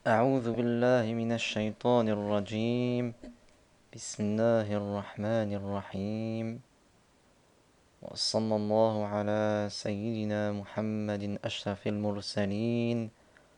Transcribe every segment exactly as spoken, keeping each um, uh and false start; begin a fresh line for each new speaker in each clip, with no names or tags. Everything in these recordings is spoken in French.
أعوذ بالله من الشيطان الرجيم بسم الله الرحمن الرحيم وصلى الله على سيدنا محمد أشرف المرسلين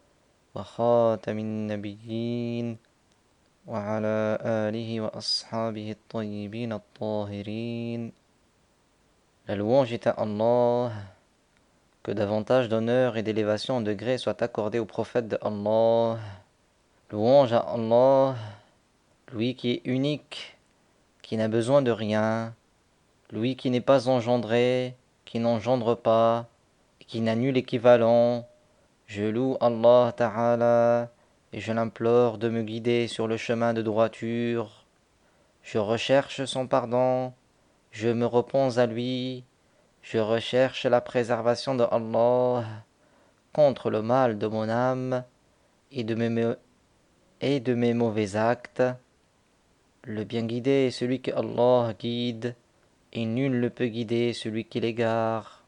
وخاتم النبيين وعلى آله وأصحابه الطيبين الطاهرين. La louange est à Allah, que davantage d'honneur et d'élévation en degré soient accordés au prophète de Allah. Louange à Allah, lui qui est unique, qui n'a besoin de rien, lui qui n'est pas engendré, qui n'engendre pas, et qui n'a nul équivalent. Je loue Allah Ta'ala et je l'implore de me guider sur le chemin de droiture. Je recherche son pardon, je me repens à lui, je recherche la préservation de Allah contre le mal de mon âme et de mes, et de mes mauvais actes. Le bien guidé est celui que Allah guide, et nul ne peut guider celui qui l'égare.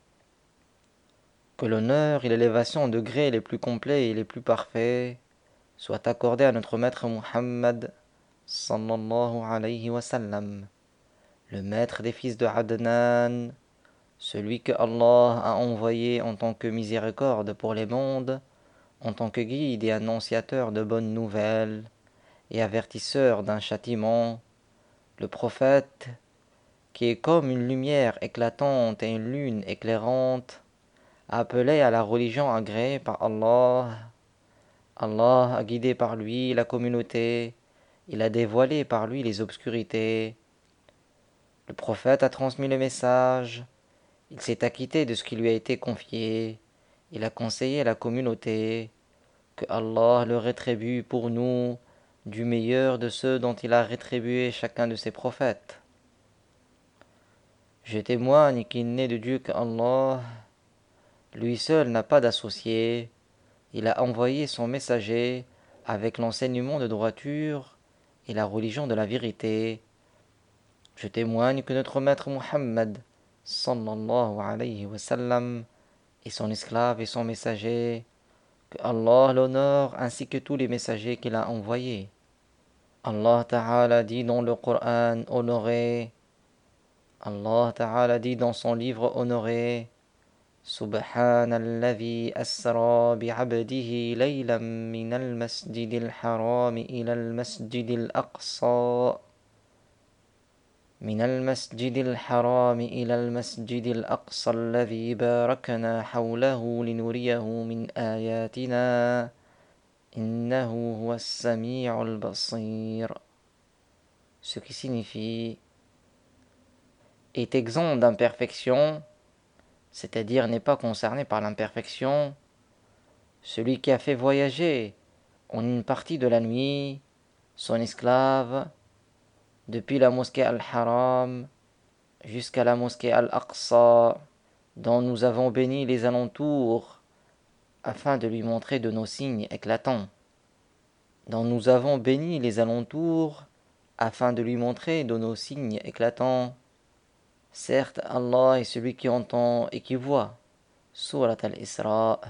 Que l'honneur et l'élévation en degrés les plus complets et les plus parfaits soient accordés à notre maître Muhammad sallallahu alayhi wa sallam, le maître des fils de Adnan, celui que Allah a envoyé en tant que miséricorde pour les mondes, en tant que guide et annonciateur de bonnes nouvelles et avertisseur d'un châtiment, le prophète qui est comme une lumière éclatante et une lune éclairante, appelé à la religion agréée par Allah. Allah a guidé par lui la communauté, il a dévoilé par lui les obscurités. Le prophète a transmis le message, il s'est acquitté de ce qui lui a été confié, il a conseillé la communauté, que Allah le rétribue pour nous du meilleur de ceux dont il a rétribué chacun de ses prophètes. Je témoigne qu'il n'est de Dieu qu'Allah. Lui seul n'a pas d'associé. Il a envoyé son messager avec l'enseignement de droiture et la religion de la vérité. Je témoigne que notre maître Muhammad sallallahu alayhi wa sallam est son esclave et son messager, que Allah l'honore ainsi que tous les messagers qu'il a envoyés. Allah Ta'ala dit dans le Coran honoré, Allah Ta'ala dit dans son livre honoré, سبحان الذي أسرى بعبده ليلا من المسجد الحرام إلى المسجد الأقصى من المسجد الحرام إلى المسجد الأقصى الذي باركنا حوله لنريه من آياتنا إنه هو السميع البصير. Ce qui signifie est exempt d'imperfection, c'est-à-dire n'est pas concerné par l'imperfection, celui qui a fait voyager en une partie de la nuit son esclave depuis la mosquée Al-Haram jusqu'à la mosquée Al-Aqsa, dont nous avons béni les alentours afin de lui montrer de nos signes éclatants. Dont nous avons béni les alentours afin de lui montrer de nos signes éclatants. Certes, Allah est celui qui entend et qui voit. Surat Al-Isra.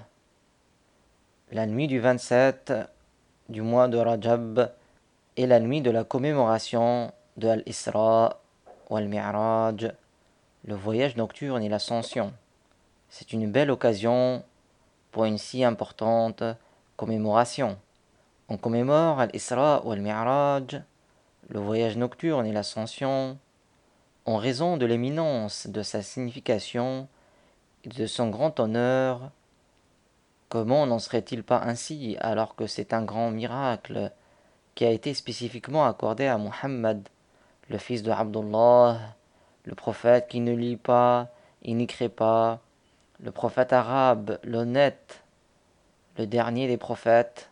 La nuit du vingt-sept du mois de Rajab est la nuit de la commémoration de Al-Isra ou Al-Mi'raj, le voyage nocturne et l'ascension. C'est une belle occasion pour une si importante commémoration. On commémore Al-Isra ou Al-Mi'raj, le voyage nocturne et l'ascension, en raison de l'éminence de sa signification et de son grand honneur. Comment n'en serait-il pas ainsi alors que c'est un grand miracle qui a été spécifiquement accordé à Muhammad, le fils de Abdullah, le prophète qui ne lit pas et n'écrit pas, le prophète arabe, l'honnête, le dernier des prophètes,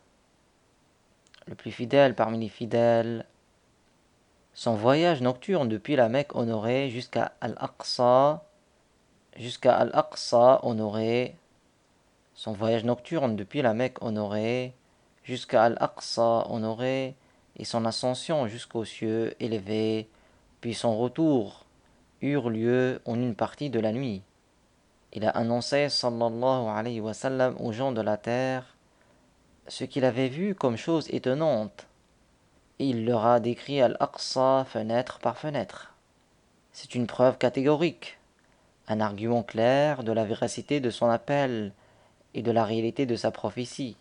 le plus fidèle parmi les fidèles. Son voyage nocturne depuis la Mecque honorée jusqu'à Al-Aqsa, jusqu'à Al-Aqsa honoré, son voyage nocturne depuis la Mecque honorée jusqu'à Al-Aqsa honoré, et son ascension jusqu'aux cieux élevés, puis son retour, eurent lieu en une partie de la nuit. Il a annoncé sallallahu alayhi wa sallam aux gens de la terre ce qu'il avait vu comme chose étonnante. Et il leur a décrit Al-Aqsa fenêtre par fenêtre. C'est une preuve catégorique, un argument clair de la véracité de son appel et de la réalité de sa prophétie.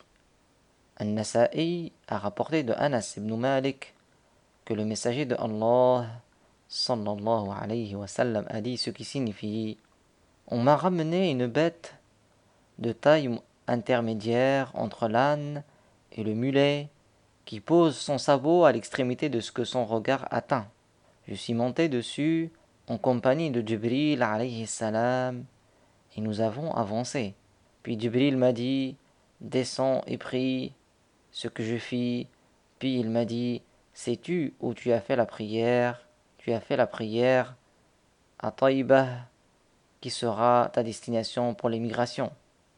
An-Nasa'i a rapporté de Anas ibn Malik que le messager de Allah sallallahu alayhi wa sallam a dit, ce qui signifie: on m'a ramené une bête de taille intermédiaire entre l'âne et le mulet, qui pose son sabot à l'extrémité de ce que son regard atteint. Je suis monté dessus en compagnie de Jibril alayhi salam et nous avons avancé. Puis Jibril m'a dit: descends et prie, ce que je fis. Puis il m'a dit: sais-tu où tu as fait la prière? Tu as fait la prière à Taïbah, qui sera ta destination pour l'émigration.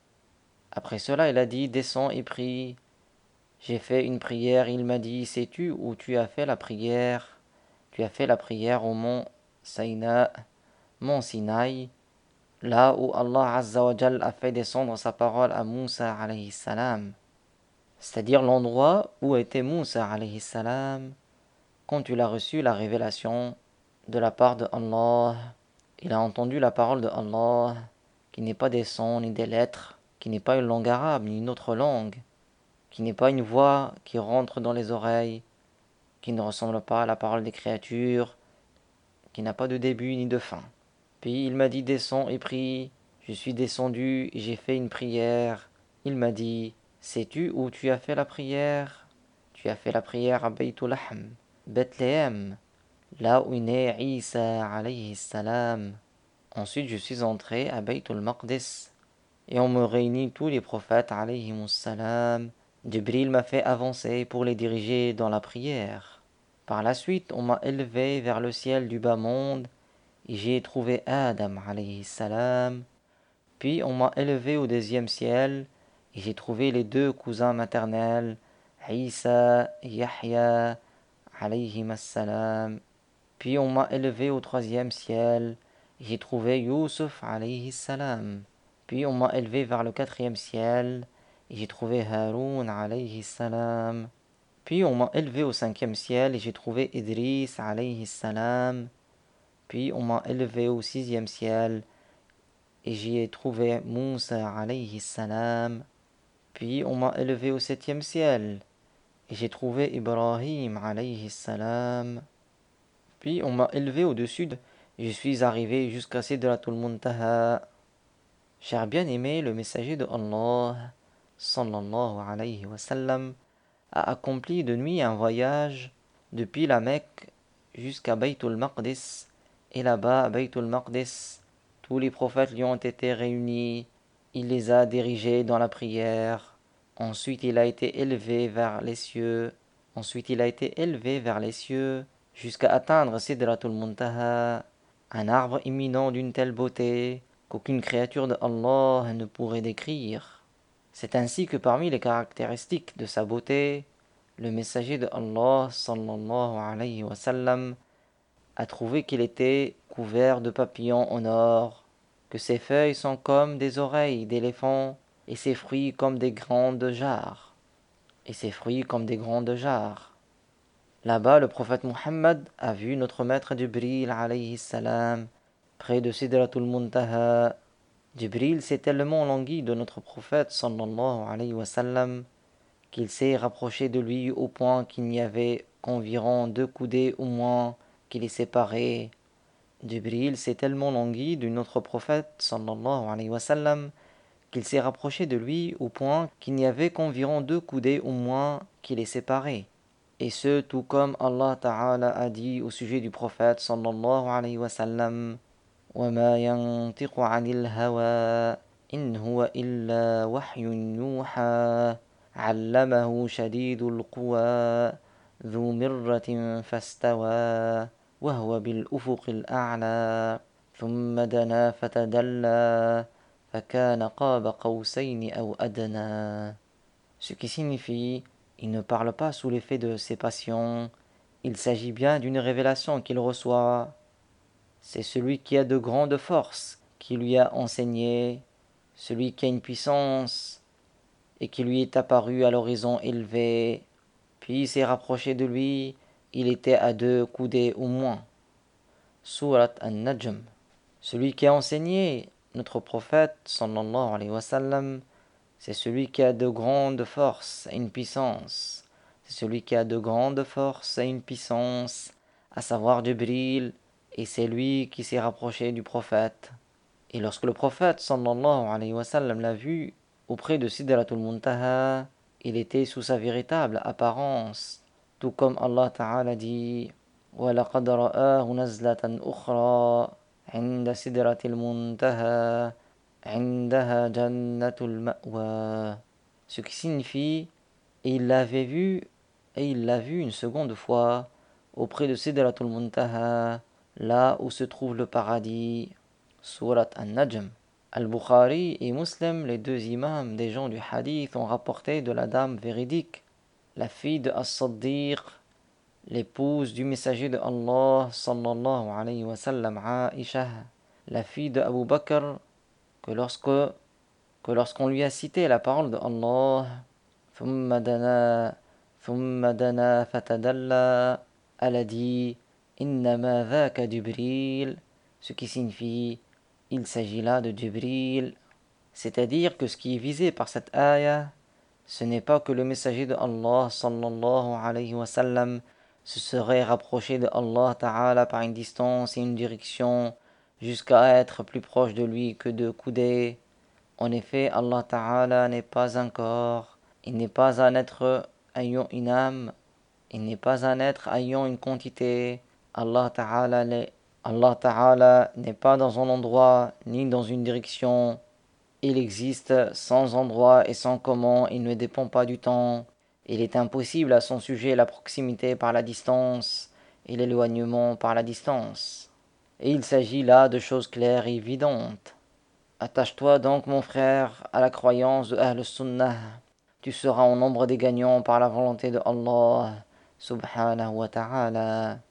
Après cela, il a dit: descends et prie. J'ai fait une prière, il m'a dit: sais-tu où tu as fait la prière? Tu as fait la prière au mont Saïna, mont Sinaï, là où Allah Azza wa Jal a fait descendre sa parole à Moussa alayhi salam, c'est-à-dire l'endroit où était Moussa alayhi salam quand il a reçu la révélation de la part de Allah. Il a entendu la parole de Allah, qui n'est pas des sons ni des lettres, qui n'est pas une langue arabe ni une autre langue, qui n'est pas une voix qui rentre dans les oreilles, qui ne ressemble pas à la parole des créatures, qui n'a pas de début ni de fin. Puis il m'a dit: descends et prie. Je suis descendu et j'ai fait une prière. Il m'a dit: sais-tu où tu as fait la prière? Tu as fait la prière à Baytul Lahm, Bethléem, là où est né Isa alayhi salam. Ensuite je suis entré à Baytul Maqdis et on me réunit tous les prophètes alayhi salam. Jibril m'a fait avancer pour les diriger dans la prière. Par la suite, on m'a élevé vers le ciel du bas monde et j'y ai trouvé Adam alayhi salam. Puis on m'a élevé au deuxième ciel et j'ai trouvé les deux cousins maternels, Isa et Yahya alayhi salam. Puis on m'a élevé au troisième ciel et j'ai trouvé Yusuf alayhi salam. Puis on m'a élevé vers le quatrième ciel et j'ai trouvé Haroun alayhi salam. Puis on m'a élevé au cinquième ciel et j'ai trouvé Idris alayhi salam. Puis on m'a élevé au sixième ciel et j'y ai trouvé Moussa alayhi salam. Puis on m'a élevé au septième ciel et j'ai trouvé Ibrahim alayhi salam. Puis on m'a élevé au-dessus de... Je suis arrivé jusqu'à Sidratul Muntaha. Cher bien-aimé, le messager de Allah sallallahu alayhi wa sallam a accompli de nuit un voyage depuis la Mecque jusqu'à Baytul Maqdis, et là-bas à Baytul Maqdis, tous les prophètes lui ont été réunis, il les a dirigés dans la prière. Ensuite il a été élevé vers les cieux, ensuite il a été élevé vers les cieux jusqu'à atteindre Sidratul Muntaha, un arbre imminent d'une telle beauté qu'aucune créature de Allah ne pourrait décrire. C'est ainsi que parmi les caractéristiques de sa beauté, le messager de Allah sallallahu alayhi wa sallam a trouvé qu'il était couvert de papillons en or, que ses feuilles sont comme des oreilles d'éléphant et ses fruits comme des grandes jarres. Et ses fruits comme des grandes jarres. Là-bas, le prophète Muhammad a vu notre maître Jibril alayhi salam près de Sidratul Muntaha. Jibril s'est tellement langui de notre prophète sallallahu alayhi wa sallam qu'il s'est rapproché de lui au point qu'il n'y avait qu'environ deux coudées au moins qui les séparaient. Jibril s'est tellement langui de notre prophète sallallahu alayhi wa sallam qu'il s'est rapproché de lui au point qu'il n'y avait qu'environ deux coudées au moins qui les séparaient. Et ce, tout comme Allah Ta'ala a dit au sujet du prophète sallallahu alayhi wa sallam: وَمَا يَنْطِقُ عَنِ الْهَوَىٰ إِنْ هُوَ إِلَّا وَحْيٌ يُوحَىٰ عَلَّمَهُ شَدِيدُ الْقُوَىٰ ذُو مِرَّةٍ فَاسْتَوَىٰ وَهُوَ بِالْأُفُقِ الْأَعْلَىٰ ثُمَّ دَنَا فَتَدَلَّىٰ فَكَانَ قَابَ قَوْسَيْنِ أَوْ أَدْنَىٰ. Ce qui signifie: il ne parle pas sous l'effet de ses passions, il s'agit bien d'une révélation qu'il reçoit. C'est celui qui a de grandes forces qui lui a enseigné, celui qui a une puissance et qui lui est apparu à l'horizon élevé, puis s'est rapproché de lui, il était à deux coudées au moins. Surat An-Najm. Celui qui a enseigné notre prophète, sallallahu alayhi wa sallam, c'est celui qui a de grandes forces et une puissance. C'est celui qui a de grandes forces et une puissance, à savoir Jibril, et c'est lui qui s'est rapproché du prophète. Et lorsque le prophète, sallallahu alayhi wa sallam, l'a vu auprès de Sidratul Muntaha, il était sous sa véritable apparence, tout comme Allah Ta'ala dit وَلَقَدْ رَآهُ نَزْلَةً أُخْرَى عِنْدَ سِدْرَةِ الْمُنْتَهَى عِنْدَهَا جَنَّةُ الْمَأْوَى. Ce qui signifie et il l'avait vu et il l'a vu une seconde fois auprès de Sidratul Muntaha, là où se trouve le paradis. Surat An-Najm. Al-Bukhari et Muslim, les deux imams des gens du hadith, ont rapporté de la dame véridique, la fille de As-Saddiq, l'épouse du messager de Allah sallallahu alayhi wa sallam, Aïcha, la fille de Abu Bakr, que lorsque que lorsqu'on lui a cité la parole de Allah, ثم دنا ثم دنا فتدلى, elle a dit إنما ذاك جبريل, ce qui signifie il s'agit là de Jibril, c'est-à-dire que ce qui est visé par cette ayah, ce n'est pas que le messager de Allah sallallahu alayhi wa sallam se serait rapproché de Allah Ta'ala par une distance et une direction jusqu'à être plus proche de lui que de coudées. En effet, Allah Ta'ala n'est pas un corps, il n'est pas un être ayant une âme, il n'est pas un être ayant une quantité. Allah Ta'ala n'est Allah Ta'ala n'est pas dans un endroit ni dans une direction. Il existe sans endroit et sans comment, il ne dépend pas du temps. Il est impossible à son sujet la proximité par la distance et l'éloignement par la distance. Et il s'agit là de choses claires et évidentes. Attache-toi donc, mon frère, à la croyance de Ahl Sunnah. Tu seras au nombre des gagnants par la volonté de Allah, subhanahu wa ta'ala.